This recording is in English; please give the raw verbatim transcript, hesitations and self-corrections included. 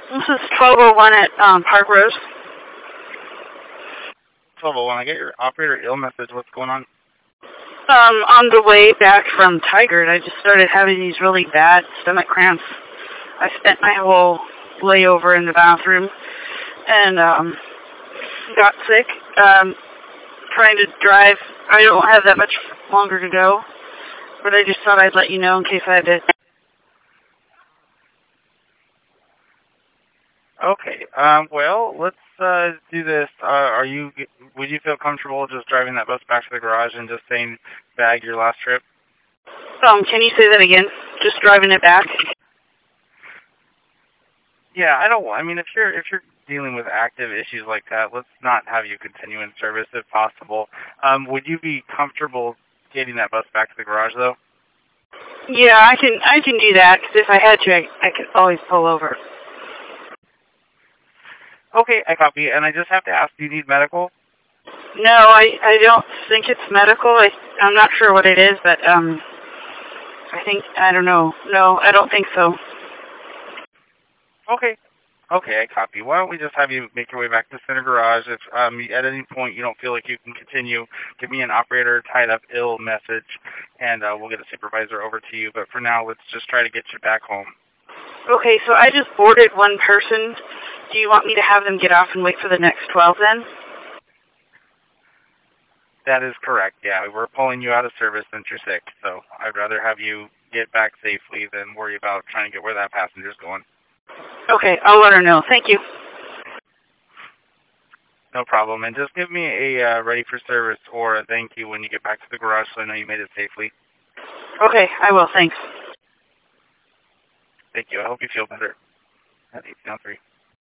This is twelve oh one at um, Park Rose. twelve oh one, I get your operator ill message. What's going on? Um, on the way back from Tigard, I just started having these really bad stomach cramps. I spent my whole layover in the bathroom and um, got sick. Um, trying to drive. I don't have that much longer to go, but I just thought I'd let you know in case I had to. Okay. Um, well, let's uh, do this. Uh, are you? Would you feel comfortable just driving that bus back to the garage and just saying bag your last trip? Um, can you say that again? Just driving it back? Yeah, I don't. I mean, if you're if you're dealing with active issues like that, let's not have you continue in service if possible. Um, would you be comfortable getting that bus back to the garage though? Yeah, I can. I can do that because if I had to, I, I could always pull over. Okay, I copy. And I just have to ask, do you need medical? No, I I don't think it's medical. I I'm not sure what it is, but um, I think I don't know. No, I don't think so. Okay. Okay, I copy. Why don't we just have you make your way back to the center garage? If um, at any point you don't feel like you can continue, give me an operator tied up ill message, and uh, we'll get a supervisor over to you. But for now, let's just try to get you back home. Okay, so I just boarded one person. Do you want me to have them get off and wait for the next twelve then? That is correct, yeah. We're pulling you out of service since you're sick, so I'd rather have you get back safely than worry about trying to get where that passenger's going. Okay, I'll let her know. Thank you. No problem. And just give me a uh, ready for service or a thank you when you get back to the garage so I know you made it safely. Okay, I will. Thanks. Thank you. I hope you feel better. At eight down three.